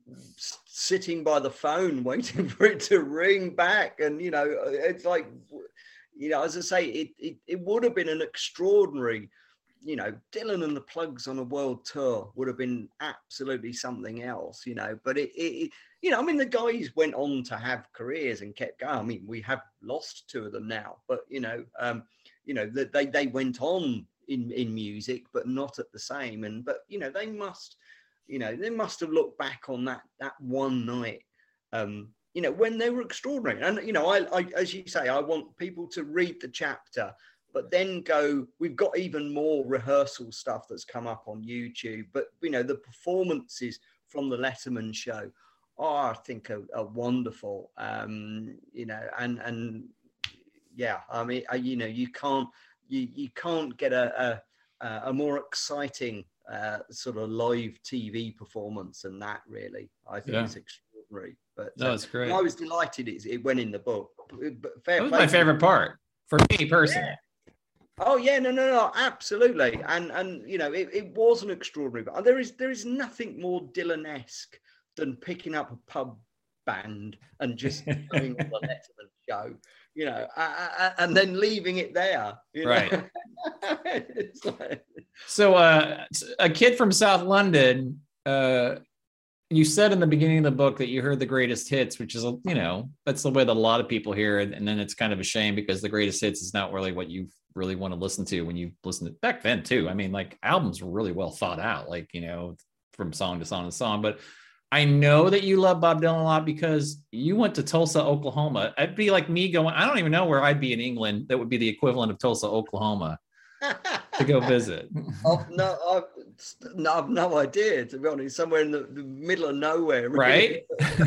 sitting by the phone waiting for it to ring back. And, you know, it's like, you know, as I say, it, it, it would have been an extraordinary, you know, Dylan and the Plugs on a world tour would have been absolutely something else, you know, but it, it, it you know, I mean, the guys went on to have careers and kept going. I mean, we have lost two of them now, but, you know, um, you know, that they, they went on in, in music, but not at the same. And, but, you know, they must, you know, they must have looked back on that, that one night, um, you know, when they were extraordinary. And, you know, I, I, as you say, I want people to read the chapter, but then go, we've got even more rehearsal stuff that's come up on YouTube. But, you know, the performances from the Letterman show are, I think, are, are wonderful. Um, you know, and, and yeah, I mean, I, you know, you can't, you, you can't get a, a, a more exciting uh, sort of live T V performance than that, really. I think Yeah. it's extraordinary. But No, uh, it's great. I was delighted it, it went in the book. But fair That was play my to- favorite part for me personally. Yeah. Oh yeah, no, no, no, absolutely, and and you know, it, it was an extraordinary. But there is there is nothing more Dylan-esque than picking up a pub band and just doing the Letterman show, you know, uh, uh, and then leaving it there, you know? Right. It's like, So, uh, a kid from South London, uh, you said in the beginning of the book that you heard the greatest hits, which is, you know, that's the way that a lot of people hear it. And then it's kind of a shame because the greatest hits is not really what you really want to listen to when you listen to back then too. I mean, like albums were really well thought out, like, you know, from song to song to song. But I know that you love Bob Dylan a lot because you went to Tulsa, Oklahoma. It'd be like me going, I don't even know where I'd be in England. That would be the equivalent of Tulsa, Oklahoma to go visit. I've no, I've no, I've no idea, to be honest. Somewhere in the, the middle of nowhere, Right?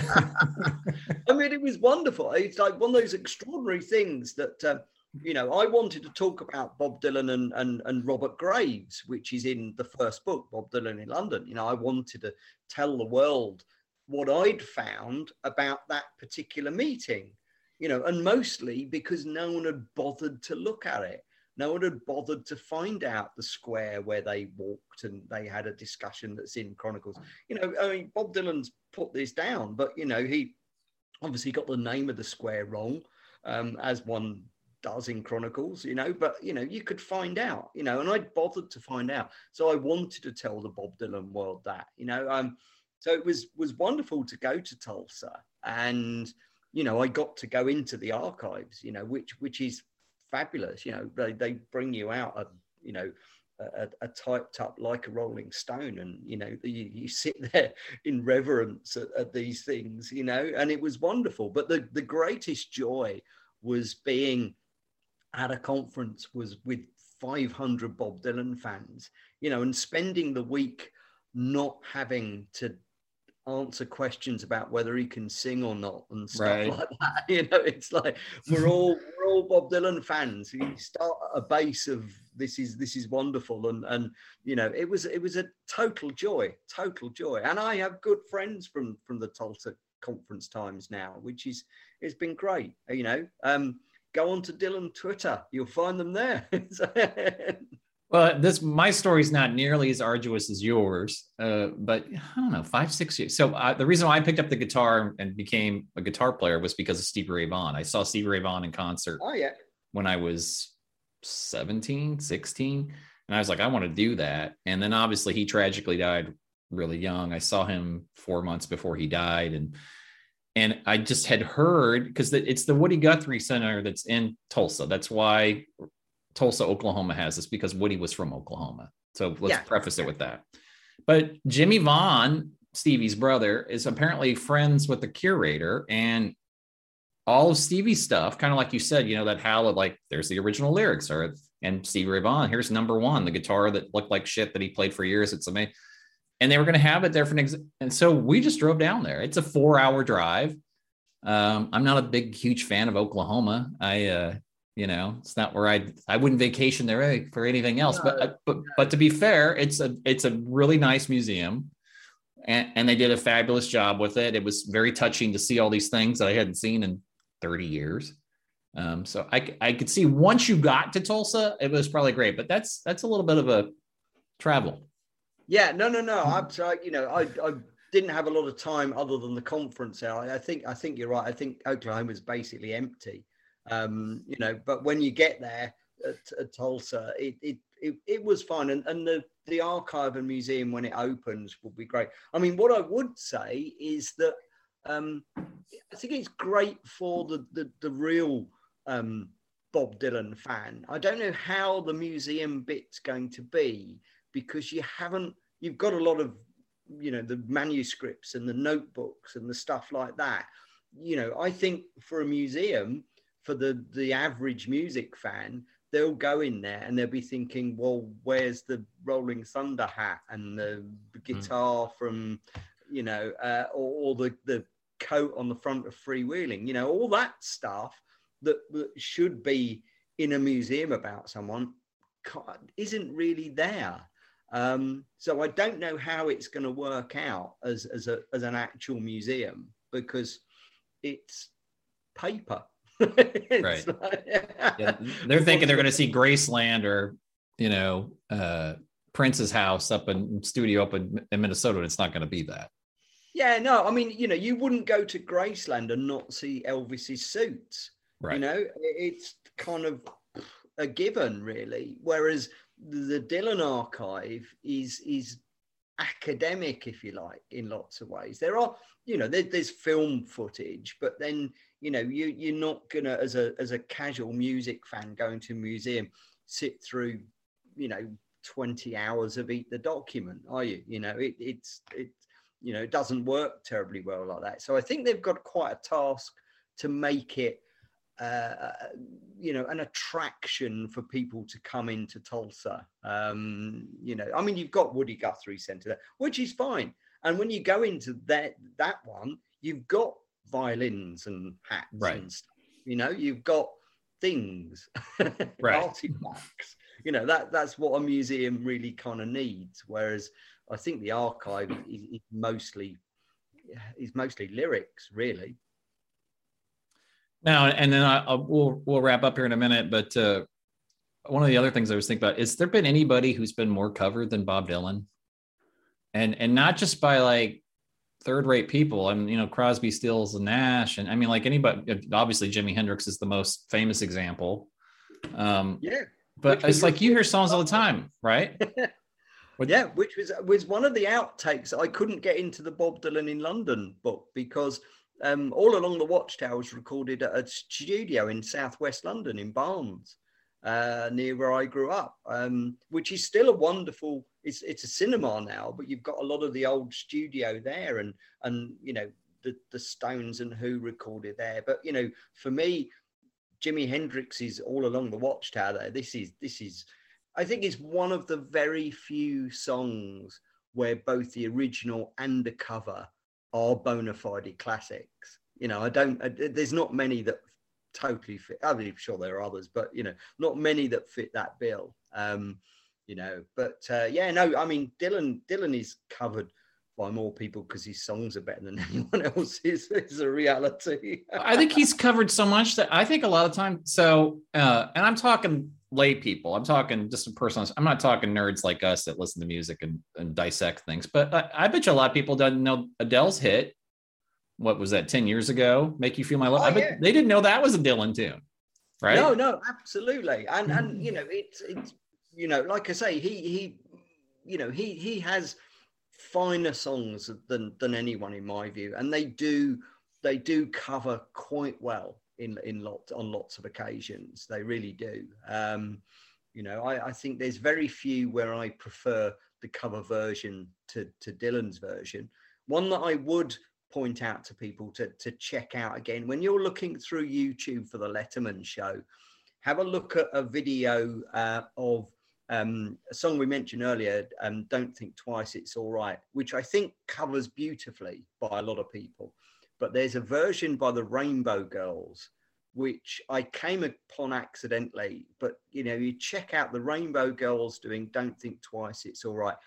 I mean, it was wonderful. It's like one of those extraordinary things that, uh, you know, I wanted to talk about Bob Dylan and, and, and Robert Graves, which is in the first book, Bob Dylan in London. You know, I wanted to tell the world what I'd found about that particular meeting, you know, and mostly because no one had bothered to look at it. No one had bothered to find out the square where they walked and they had a discussion that's in Chronicles. You know, I mean, Bob Dylan's put this down, but, you know, he obviously got the name of the square wrong, um, as one does in Chronicles, you know, but, you know, you could find out, you know, and I bothered to find out. So I wanted to tell the Bob Dylan world that, you know, um, so it was, was wonderful to go to Tulsa and, you know, I got to go into the archives, you know, which, which is fabulous. You know, they, they bring you out a, you know, a, a typed up like a Rolling Stone, and, you know, you, you sit there in reverence at, at these things, you know, and it was wonderful. But the, the greatest joy was being at a conference was with five hundred Bob Dylan fans, you know, and spending the week not having to answer questions about whether he can sing or not and stuff Right. like that. You know, it's like we're all we're all Bob Dylan fans. You start at a base of this is this is wonderful, and and you know, it was it was a total joy, total joy. And I have good friends from from the Tulsa conference times now, which is it's been great. You know, um, go on to Dylan Twitter, you'll find them there. Well, this my story's not nearly as arduous as yours, uh, but I don't know, five, six years. So uh, the reason why I picked up the guitar and became a guitar player was because of Stevie Ray Vaughan. I saw Stevie Ray Vaughan in concert Oh yeah. when I was seventeen, sixteen, and I was like, I want to do that. And then obviously he tragically died really young. I saw him four months before he died, and and I just had heard, because it's the Woody Guthrie Center that's in Tulsa. That's why Tulsa, Oklahoma has this, because Woody was from Oklahoma. So let's Yeah. preface it with that. But Jimmy Vaughn, Stevie's brother, is apparently friends with the curator, and all of Stevie's stuff, kind of like you said, you know, that how like there's the original lyrics, or and Stevie Ray Vaughan, here's number one, the guitar that looked like shit that he played for years. It's amazing. And they were going to have it there for an ex- and so we just drove down there. It's a four hour drive. Um, I'm not a big, huge fan of Oklahoma. I, uh, you know, it's not where I I wouldn't vacation there for anything else. No, but but but to be fair, it's a it's a really nice museum. and, and they did a fabulous job with it. It was very touching to see all these things that I hadn't seen in thirty years. Um, so I, I could see once you got to Tulsa, it was probably great, but that's that's a little bit of a travel. Yeah, no, no, no. I'm sorry, you know, I, I didn't have a lot of time other than the conference hour. I think I think you're right. I think Oklahoma is basically empty. Um, you know, but when you get there at, at Tulsa, it, it it it was fun, and and the the archive and museum when it opens will be great. I mean, what I would say is that um, I think it's great for the the, the real um, Bob Dylan fan. I don't know how the museum bit's going to be, because you haven't, you've got a lot of, you know, the manuscripts and the notebooks and the stuff like that. You know, I think for a museum, for the, the average music fan, they'll go in there and they'll be thinking, well, where's the Rolling Thunder hat and the guitar mm. from, you know, uh, or, or the, the coat on the front of Freewheeling, you know, all that stuff that, that should be in a museum about someone isn't really there. Um, so I don't know how it's going to work out as as a as an actual museum, because it's paper. It's right. Like, yeah, they're thinking they're going to see Graceland or, you know, uh, Prince's house up in studio up in, in Minnesota. And it's not going to be that. Yeah, no, I mean, you know, you wouldn't go to Graceland and not see Elvis's suits. Right. You know, it's kind of a given, really. Whereas the Dylan archive is is academic, if you like, in lots of ways. There are, you know, there, there's film footage, but then, you know, you you're not gonna, as a as a casual music fan going to a museum, sit through, you know, twenty hours of Eat the Document, are you? You know, it it's it you know, it doesn't work terribly well like that. So I think they've got quite a task to make it Uh, you know, an attraction for people to come into Tulsa. Um, you know, I mean, you've got Woody Guthrie Center there, which is fine. And when you go into that that one, you've got violins and hats right. and stuff. You know, you've got things, right. artifacts. You know, that that's what a museum really kind of needs. Whereas I think the archive is, is mostly is mostly lyrics, really. Now, and then I, I'll, we'll we'll wrap up here in a minute. But uh, one of the other things I was thinking about is there been anybody who's been more covered than Bob Dylan, and and not just by like third-rate people. I mean, you know, Crosby, Stills, and Nash, and I mean, like anybody. Obviously, Jimi Hendrix is the most famous example. Um, yeah, but it's like you hear songs all the time, right? With, yeah, which was was one of the outtakes. I couldn't get into the Bob Dylan in London book because. Um, All Along the Watchtower was recorded at a studio in southwest London in Barnes, uh, near where I grew up, um, which is still a wonderful. It's it's a cinema now, but you've got a lot of the old studio there, and and you know the the Stones and Who recorded there. But you know, for me, Jimi Hendrix is All Along the Watchtower. There, this is this is, I think, it's one of the very few songs where both the original and the cover are bona fide classics. You know, I don't, I, there's not many that totally fit. I mean, sure there are others, but, you know, not many that fit that bill. Um, you know, but uh, yeah, no, I mean, Dylan, Dylan is covered by more people because his songs are better than anyone else's. It's a reality. I think he's covered so much that I think a lot of times, so, uh, and I'm talking lay people, I'm talking just a person, I'm not talking nerds like us that listen to music and, and dissect things, but I, I bet you a lot of people don't know Adele's hit. What was that, ten years ago? Make You Feel My Love. Oh, I bet yeah. they didn't know that was a Dylan tune, right? No, no, absolutely. And, and, you know, it's, it's, you know, like I say, he, he, you know, he, he has finer songs than, than anyone in my view. And they do, they do cover quite well in in lots on lots of occasions. They really do. Um, you know, I, I think there's very few where I prefer the cover version to, to Dylan's version. One that I would point out to people to, to check out again, when you're looking through YouTube for the Letterman show, have a look at a video uh, of um, a song we mentioned earlier, um, Don't Think Twice, It's All Right, which I think covers beautifully by a lot of people. But there's a version by the Rainbow Girls, which I came upon accidentally. But, you know, you check out the Rainbow Girls doing Don't Think Twice, It's All Right.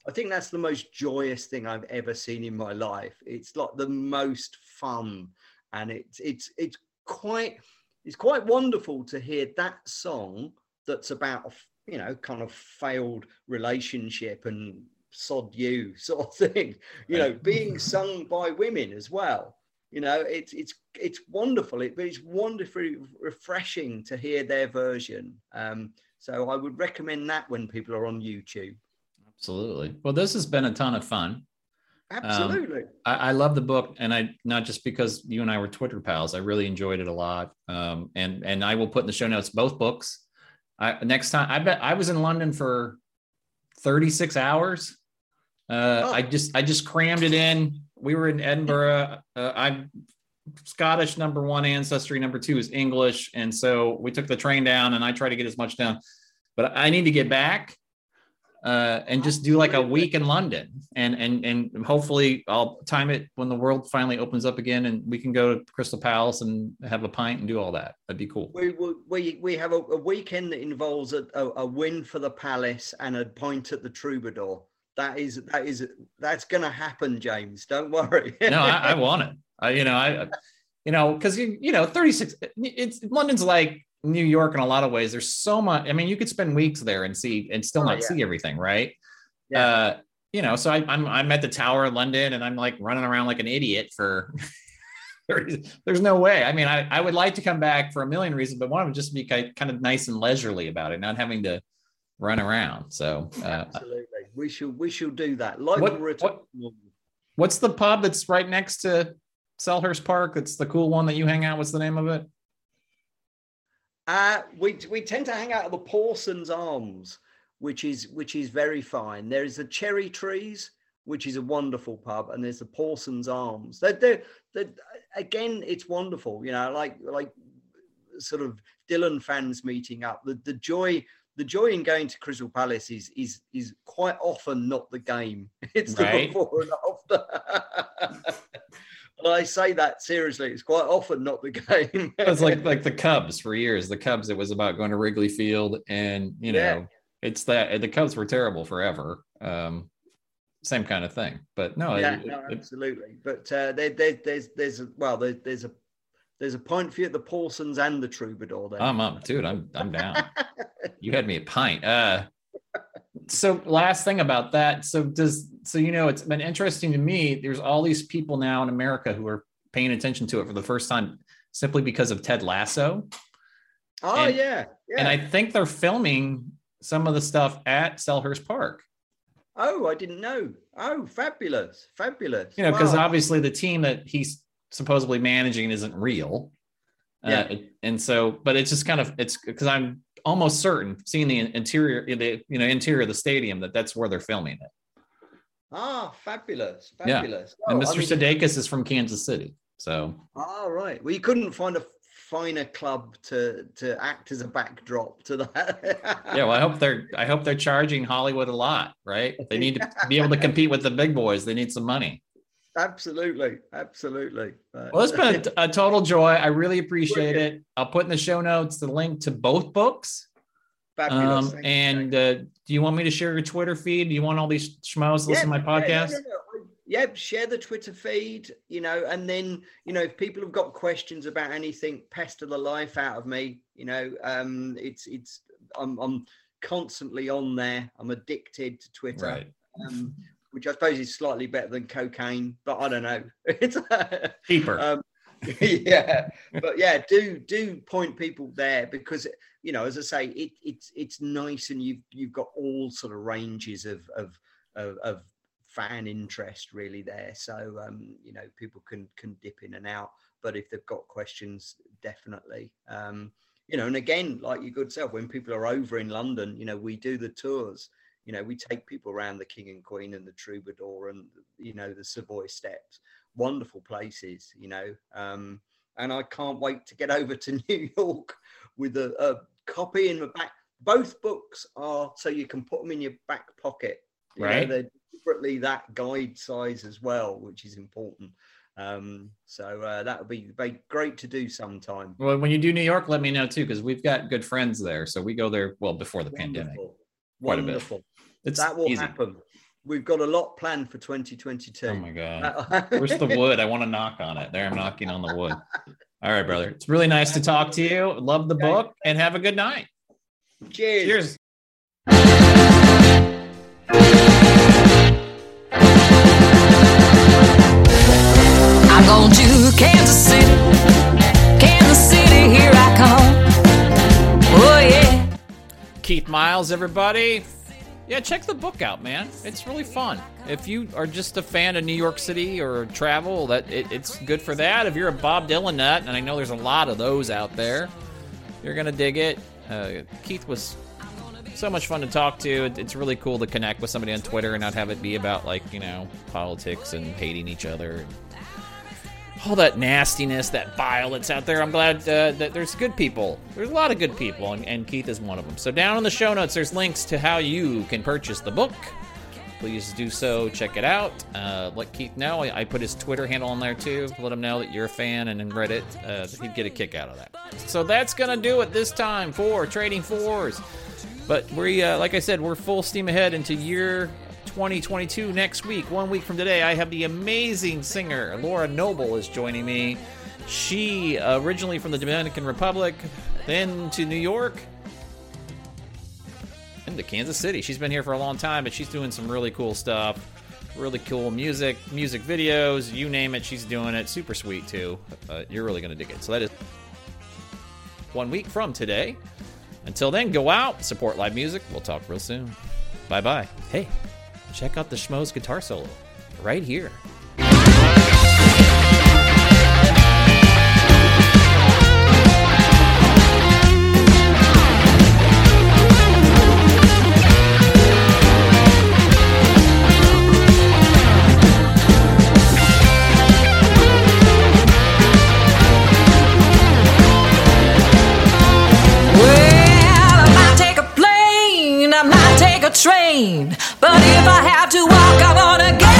I think that's the most joyous thing I've ever seen in my life. It's like the most fun, and it's it's it's quite it's quite wonderful to hear that song that's about, you know, kind of failed relationship and sod you sort of thing, you know, being sung by women as well. You know, it's it's it's wonderful. It, it's wonderfully refreshing to hear their version. Um, so I would recommend that when people are on YouTube. Absolutely. Well, this has been a ton of fun. Absolutely. Um, I, I love the book, and I not just because you and I were Twitter pals. I really enjoyed it a lot. Um, and and I will put in the show notes both books. I, next time, I bet I was in London for thirty-six hours. Uh, Oh. I just I just crammed it in. We were in Edinburgh. Uh, I'm Scottish number one ancestry. Number two is English, and so we took the train down, and I tried to get as much down. But I need to get back. Uh, and just do like a week in London, and and and hopefully I'll time it when the world finally opens up again, and we can go to Crystal Palace and have a pint and do all that. That'd be cool. We we we have a, a weekend that involves a, a, a win for the Palace and a pint at the Troubadour. That is that is that's going to happen, James. Don't worry. No, I, I want it. I, you know, I, you know, because you you know, thirty-six. It's London's like New York in a lot of ways. There's so much. I mean, you could spend weeks there and see and still Oh, not yeah. see everything, right? Yeah. Uh, you know, so I, I'm I'm at the Tower in London, and I'm like running around like an idiot for. There's no way. I mean, I, I would like to come back for a million reasons, but one would just be kind kind of nice and leisurely about it, not having to run around. So uh, Absolutely, we shall we shall do that. Like What- return. what- what's the pub that's right next to Selhurst Park? It's the cool one that you hang out. What's the name of it? Uh, we we tend to hang out at the Pawson's Arms, which is which is very fine. There is the Cherry Trees, which is a wonderful pub, and there's the Pawson's Arms. They're, they're, they're, again, it's wonderful. You know, like like sort of Dylan fans meeting up. The the joy the joy in going to Crystal Palace is is is quite often not the game. It's the Right. before and after. And I say that seriously. It's quite often not the game. It's like like the Cubs for years. The Cubs, it was about going to Wrigley Field, and you know, Yeah. it's that the Cubs were terrible forever. Um, same kind of thing. But no, yeah, it- no, it- absolutely. But uh, there, there, there's there's a, well, there, there's a there's a point for you at the Pawsons and the Troubadour there. I'm up, dude. I'm I'm down. You had me a pint. Uh, so last thing about that. So does so you know it's been interesting to me. There's all these people now in America who are paying attention to it for the first time simply because of Ted Lasso. oh and- yeah, yeah. And I think they're filming some of the stuff at Selhurst Park. oh, I didn't know. Oh, fabulous, fabulous. You know, because Wow. obviously the team that he's supposedly managing isn't real. Yeah. Uh, and so, but it's just kind of it's because I'm almost certain seeing the interior, the you know interior of the stadium that that's where they're filming it. ah, fabulous, Yeah. fabulous. And Oh, Mister I mean, Sudeikis is from Kansas City, so oh, right. Well, you couldn't find a finer club to to act as a backdrop to that. yeah. Well, I hope they're I hope they're charging Hollywood a lot, right? They need to be able to compete with the big boys. They need some money. Absolutely, absolutely. But- Well, it's been a, a total joy. I really appreciate it. I'll put in the show notes the link to both books. fabulous. Um, Thank you, and thank uh, do you want me to share your Twitter feed? Do you want all these schmoes to listen to my Yeah, podcast? no, no, no. Yeah, share the Twitter feed, you know, and then, you know, if people have got questions about anything, pester the life out of me, you know, um, it's, it's, I'm, I'm constantly on there. I'm addicted to Twitter, Right. um, which I suppose is slightly better than cocaine, but I don't know. It's, Cheaper. um, yeah, but yeah, do do point people there because you know, as I say, it it's it's nice, and you've you've got all sort of ranges of of of, of fan interest really there. So um, you know, people can can dip in and out, but if they've got questions, definitely. Um, you know, and again, like your good self, when people are over in London, you know, we do the tours. You know, we take people around the King and Queen and the Troubadour and, you know, the Savoy Steps, wonderful places, you know. Um, and I can't wait to get over to New York with a, a copy in the back. Both books are so you can put them in your back pocket. You Right. know, they're deliberately that guide size as well, which is important. Um, so uh, that would be very great to do sometime. Well, when you do New York, let me know too, because we've got good friends there. So we go there, well, before the pandemic. Wonderful. Quite a bit. Wonderful. It's That will easy. happen. we've got a lot planned for twenty twenty-two. Oh my God. Where's the wood? I want to knock on it. There, I'm knocking on the wood. All right, brother. It's really nice to talk to you. Love the book, and have a good night. Cheers. Cheers. I'm going to Kansas City. Kansas City, here I come. Oh, yeah. Keith Miles, everybody. Yeah, check the book out, man. It's really fun. If you are just a fan of New York City or travel, that it, it's good for that. If you're a Bob Dylan nut, and I know there's a lot of those out there, you're going to dig it. Uh, Keith was so much fun to talk to. It, it's really cool to connect with somebody on Twitter and not have it be about, like, you know, politics and hating each other. All that nastiness, that bile that's out there. I'm glad uh, that there's good people. There's a lot of good people, and, and Keith is one of them. So down in the show notes, there's links to how you can purchase the book. Please do so. Check it out. Uh, let Keith know. I, I put his Twitter handle on there, too. Let him know that you're a fan, and then read it. Uh, he'd get a kick out of that. So that's going to do it this time for Trading Fours. But we, uh, like I said, we're full steam ahead into year twenty twenty-two next week. One week from today, I have the amazing singer Laura Noble is joining me. She uh, originally from the Dominican Republic, then to New York, and to Kansas City. She's been here for a long time, but she's doing some really cool stuff. Really cool music, music videos, you name it, she's doing it. Super sweet, too. Uh, you're really going to dig it. So that is one week from today. Until then, go out, support live music. We'll talk real soon. Bye-bye. Hey, check out the Schmoes guitar solo right here. Train, but if I have to walk, I'm gonna get